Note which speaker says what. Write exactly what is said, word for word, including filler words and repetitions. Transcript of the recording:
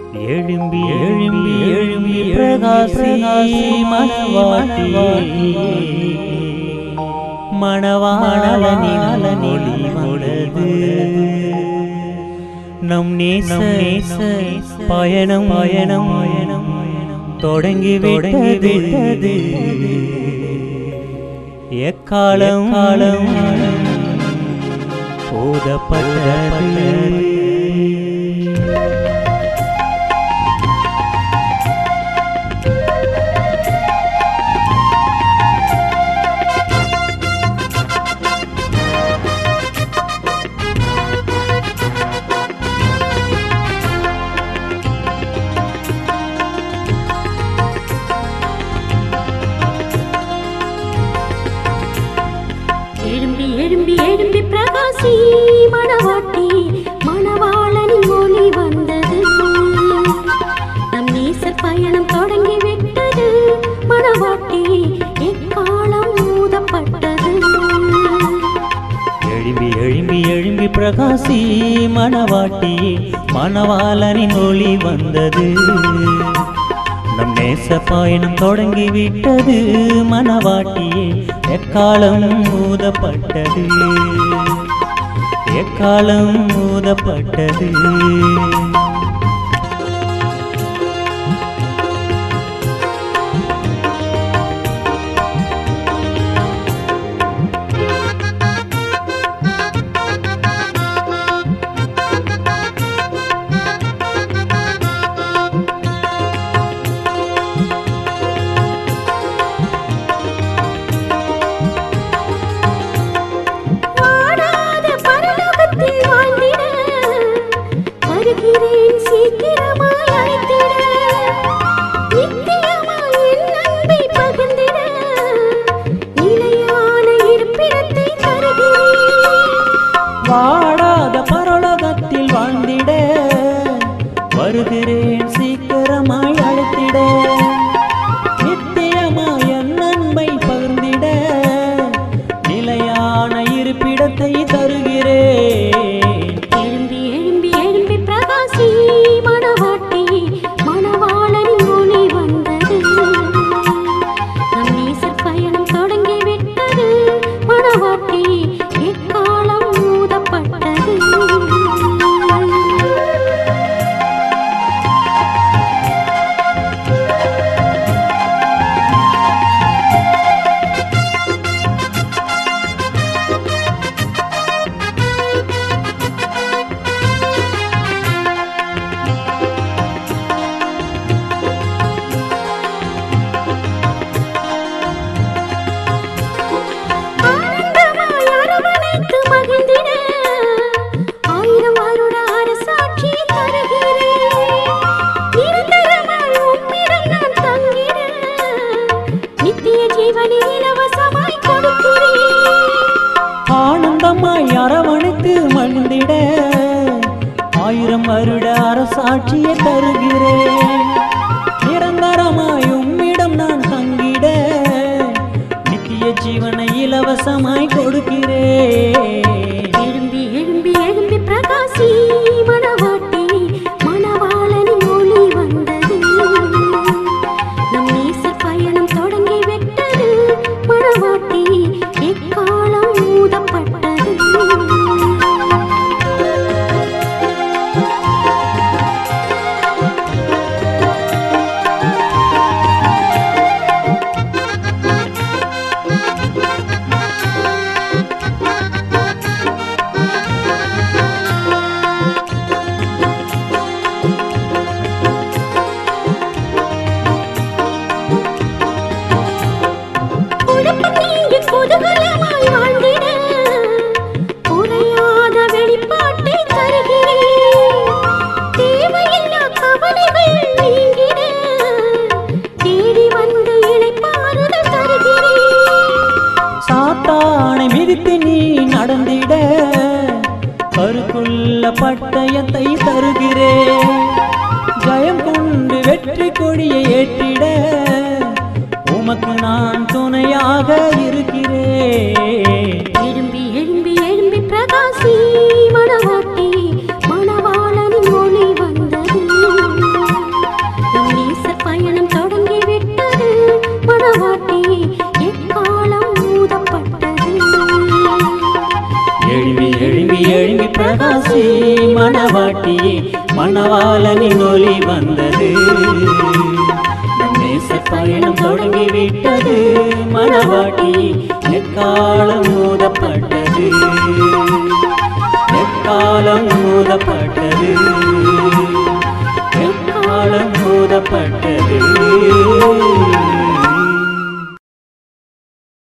Speaker 1: எழும்பி எழும்பி எழும்பி பிரகாசி மணவாட்டி மணவாளனின் ஒளி மலர்ந்து நம் நேச நேச பயணம் பயணம் பயணம் தொடங்கி விட்டது எக்காலம் காலம் போதப்பட்டது.
Speaker 2: எழும்பி எழும்பி எழும்பி பிரகாசி மணவாட்டி மணவாளனின் ஒளி வந்தது. நம் நேசர் பயணம் தொடங்கி விட்டது. மணவாட்டி எக்காலம் ஊதப்பட்டது.
Speaker 1: எழும்பி எழும்பி எழும்பி பிரகாசி மணவாட்டி மணவாளனின் ஒளி வந்தது. நம் நேச பயணம் தொடங்கி விட்டது. மணவாட்டியே எக்காலம் ஊதப்பட்டது எக்காலம் ஊதப்பட்டது. வாடாத பரலோகத்தில் வாழ்ந்திட வருகிறேன் சீக்கிரமாய் அழைத்திட. நித்தியமாய் என் அன்பை பகிர்ந்திட நிலையான இருப்பிடத்தை தருகிறேன்.
Speaker 2: எழும்பி எழும்பி எழும்பி பிரகாசி மணவாட்டி மணவாளனின் ஒளி வந்தது. நம் நேசர் பயணம் தொடங்கி விட்டது. மணவாட்டி எக்காலம் ஊதப்பட்டது.
Speaker 1: ஆனந்தமாய் அரவணைத்து மகிழ்ந்திட ஆயிரம் வருட அரசாட்சியை தருகிறேன். நிரந்தரமாய் உம்மிடம் நான் தங்கிட நித்திய ஜீவனை இலவசமாய் கொடுக்கிறேன்.
Speaker 2: எழும்பி எழும்பி எழும்பி பிரகாசி மணவாட்டி மணவாளனின் ஒளி வந்தது. நம் நேசர் பயணம் தொடங்கி விட்டது. மணவாட்டி எக்காலம் ஊதப்பட்டது. குதூகலமாய் வாழ்ந்திட குறையாத வெளிப்பாட்டை தருகிறேன். தேவையில்லா கவலைகள் நீங்கிட தேடி வந்து இளைப்பாறுதல் தருகிறேன்.
Speaker 1: சாத்தானை மிதித்து நீ நடந்திட கருக்குள்ள பட்டயத்தை தருகிறேன். ஜயம் கொண்டு வெற்றி கொடியை ஏற்றிட உமக்கு நான் துணையாக இருக்கிறேன்.
Speaker 2: எழும்பி எழும்பி எழும்பி பிரகாசி மணவாட்டி மணவாளனின் ஒளி வந்தது.
Speaker 1: ராசி மணவாட்டியே மணவாளனின் ஒளி வந்தது நேச பயணம் தொடங்கிவிட்டது மணவாட்டியே எக்காலம் மோதப்பட்டது எக்காலம் மோதப்பட்டது எக்காலம் மோதப்பட்டது